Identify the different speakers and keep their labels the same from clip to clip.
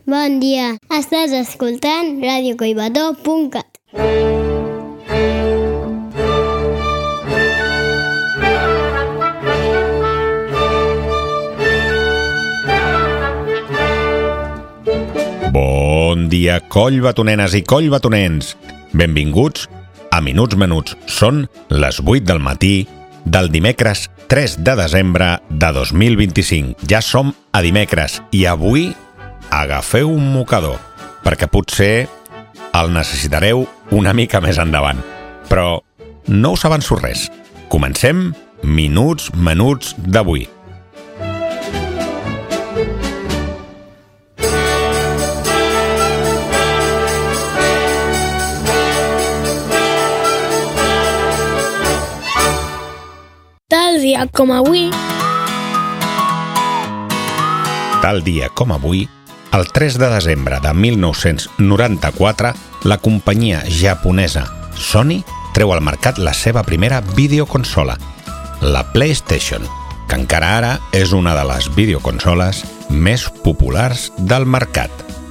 Speaker 1: Bon dia, estàs escoltant radiocoibató.cat.
Speaker 2: Bon dia, collbatonenes i collbatonens. Benvinguts a Minuts Menuts. Són les 8 del matí del dimecres 3 de desembre de 2025. Ja som a dimecres i avui agafeu un mocador, perquè potser el necessitareu una mica més endavant. Però no us avanço res. Comencem Minuts Menuts d'avui.
Speaker 3: Tal dia com avui,
Speaker 2: el 3 de desembre de 1994, la companyia japonesa Sony treu al mercat la seva primera videoconsola, la PlayStation, que encara ara és una de les videoconsoles més populars del mercat.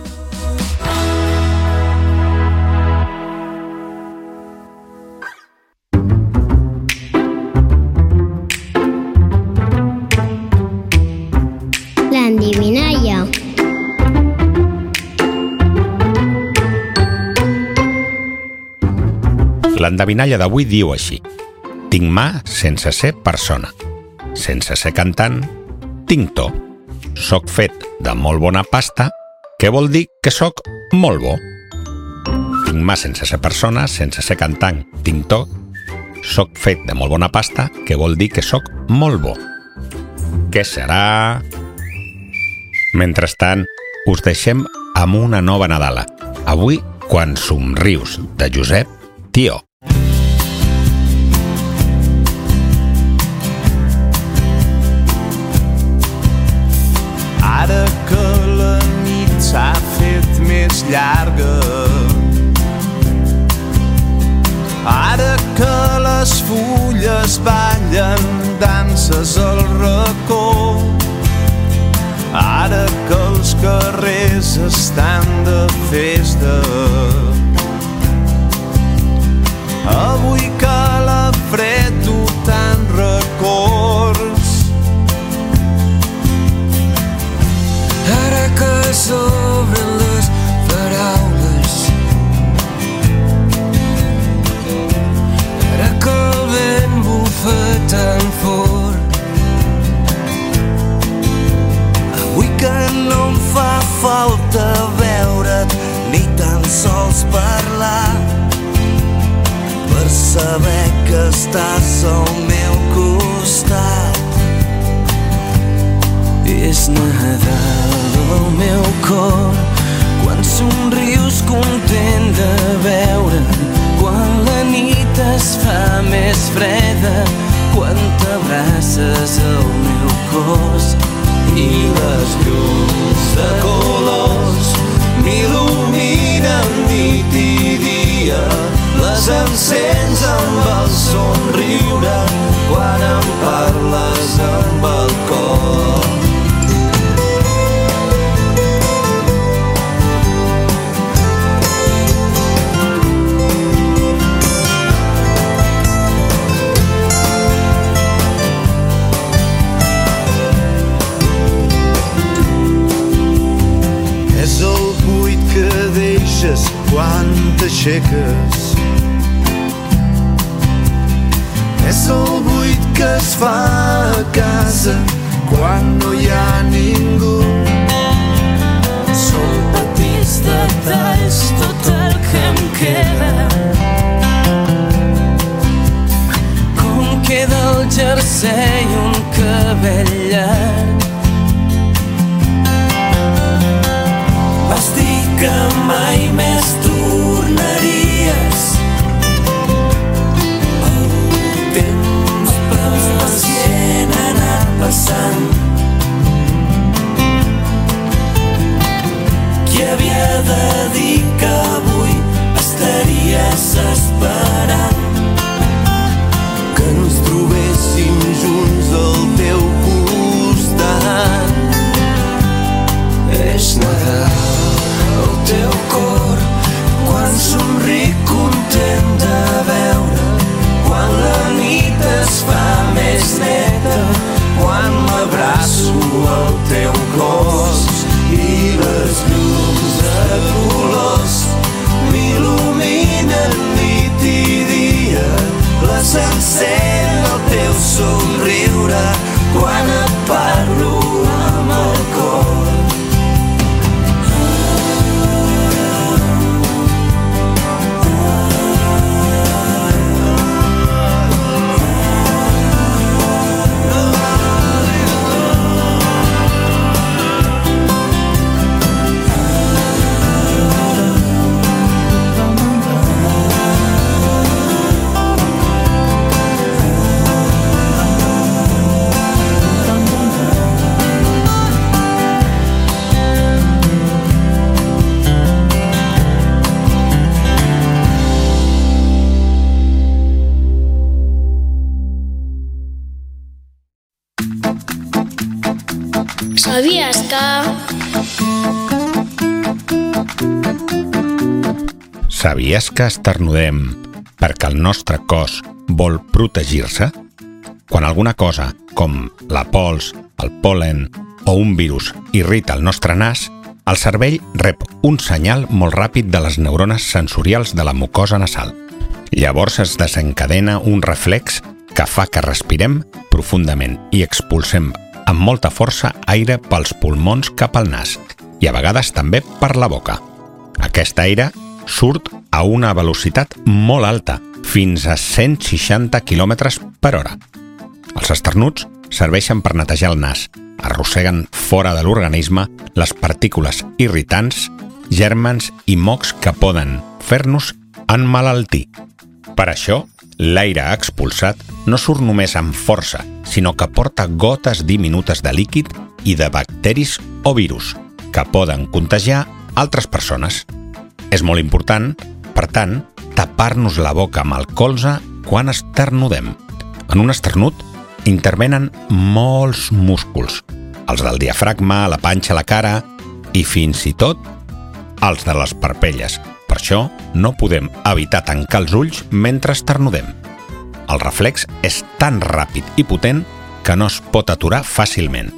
Speaker 1: L'endivinalla.
Speaker 2: L'endevinalla d'avui diu així: tinc mà sense ser persona, sense ser cantant, tinc to, soc fet de molt bona pasta, què vol dir que soc molt bo? Tinc mà sense ser persona, sense ser cantant, tinc to, soc fet de molt bona pasta, què vol dir que soc molt bo? Què serà? Mentrestant, us deixem amb una nova Nadala. Avui, Quan somrius, de Josep Tió.
Speaker 4: Ara que la nit s'ha fet més llarga, ara que les fulles ballen danses al racó, ara que els carrers estan de festa, avui que la fred tu te'n records,
Speaker 5: ara que s'obren les paraules, ara que el vent bufa tan fort,
Speaker 4: avui que no em fa falta veure't ni tan sols parlar, per saber que estàs al meu costat. És Nadal al meu cor, quan somrius content de veure'm, quan la nit es fa més freda, quan t'abraces al meu cos i les llums de colors m'il·luminen nit i dia, les encens amb el somriure quan em parles amb el cor. És el buit que deixes quan t'aixeques, és el buit que es fa a casa quan no hi ha ningú.
Speaker 5: són petits detalls tot el que em queda, com queda el jersei i un cabell llarg,
Speaker 4: Vas dir que mai més tornaries, el temps pacient ha anat passant, qui havia de dir que avui estaries esperant que ens trobéssim junts al teu costat.
Speaker 5: quan et parlo amb el cor.
Speaker 3: Sabies que...
Speaker 2: Sabies que esternudem perquè el nostre cos vol protegir-se? Quan alguna cosa, com la pols, el pol·len o un virus irrita el nostre nas, el cervell rep un senyal molt ràpid de les neurones sensorials de la mucosa nasal. Llavors es desencadena un reflex que fa que respirem profundament i expulsem amb molta força aire pels pulmons cap al nas i a vegades també per la boca. Aquest aire surt a una velocitat molt alta, fins a 160 km per hora. Els esternuts serveixen per netejar el nas, arrosseguen fora de l'organisme les partícules irritants, gèrmens i mocs que poden fer-nos emmalaltir. Per això, l'aire expulsat no surt només amb força, sinó que porta gotes diminutes de líquid i de bacteris o virus, que poden contagiar altres persones. És molt important, per tant, tapar-nos la boca amb el colze quan esternudem. En un esternut intervenen molts músculs, els del diafragma, la panxa, la cara i fins i tot els de les parpelles. Per això no podem evitar tancar els ulls mentre esternudem. El reflex és tan ràpid i potent que no es pot aturar fàcilment.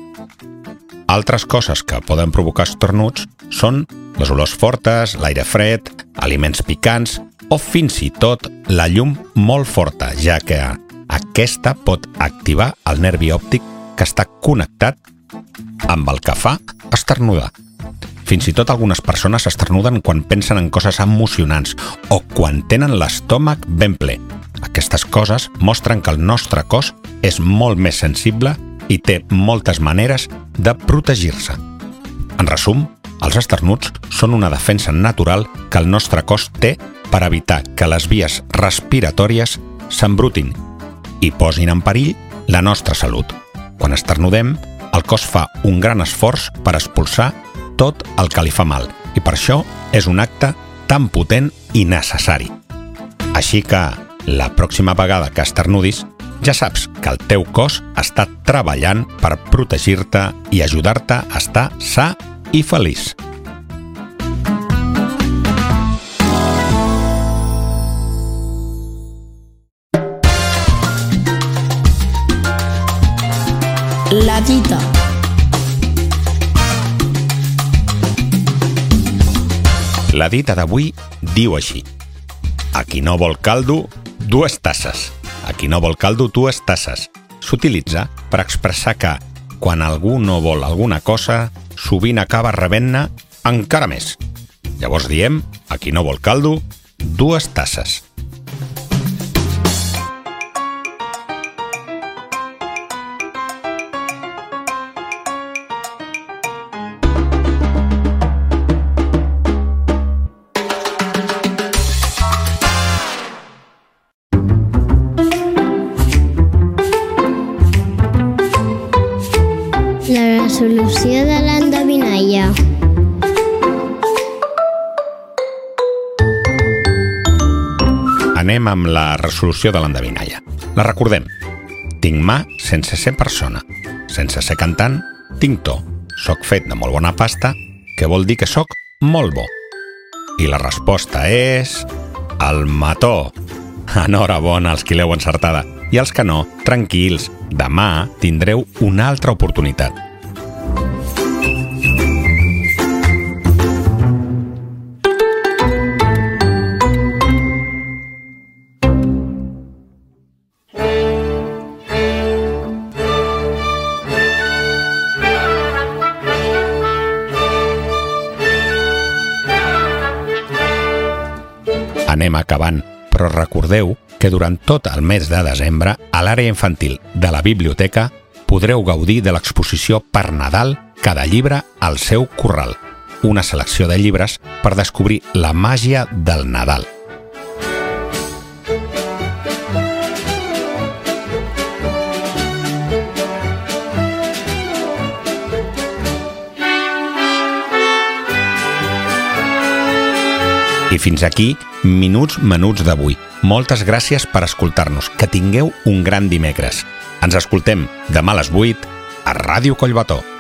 Speaker 2: Altres coses que poden provocar esternuts són les olors fortes, l'aire fred, aliments picants o fins i tot la llum molt forta, ja que aquesta pot activar el nervi òptic que està connectat amb el que fa esternudar. Fins i tot algunes persones esternuden quan pensen en coses emocionants o quan tenen l'estómac ben ple. Aquestes coses mostren que el nostre cos és molt més sensible i té moltes maneres de protegir-se. En resum, els esternuts són una defensa natural que el nostre cos té per evitar que les vies respiratòries s'embrutin i posin en perill la nostra salut. Quan esternudem, el cos fa un gran esforç per expulsar tot el que li fa mal i per això és un acte tan potent i necessari. Així que, la pròxima vegada que esternudis, ja saps que el teu cos està treballant per protegir-te i ajudar-te a estar sa i feliç.
Speaker 3: La dita.
Speaker 2: La dita d'avui diu així: a qui no vol caldo, 2 tasses. A qui no vol caldo, 2 tasses. S'utilitza per expressar que, quan algú no vol alguna cosa, sovint acaba rebent-ne encara més. Llavors diem, a qui no vol caldo, 2 tasses.
Speaker 1: La resolució de l'endevinalla.
Speaker 2: Anem amb la resolució de l'endevinalla. La recordem. Tinc mà sense ser persona. Sense ser cantant, tinc to. Soc fet de molt bona pasta, que vol dir que soc molt bo. I la resposta és... el mató. Enhorabona als qui l'heu encertada. I els que no, tranquils, demà tindreu una altra oportunitat. Anem acabant, però recordeu que durant tot el mes de desembre a l'àrea infantil de la biblioteca podreu gaudir de l'exposició Per Nadal, cada llibre al seu corral. Una selecció de llibres per descobrir la màgia del Nadal. I fins aquí, Minuts Menuts d'avui. Moltes gràcies per escoltar-nos. Que tingueu un gran dimecres. Ens escoltem demà a les 8 a Ràdio Collbató.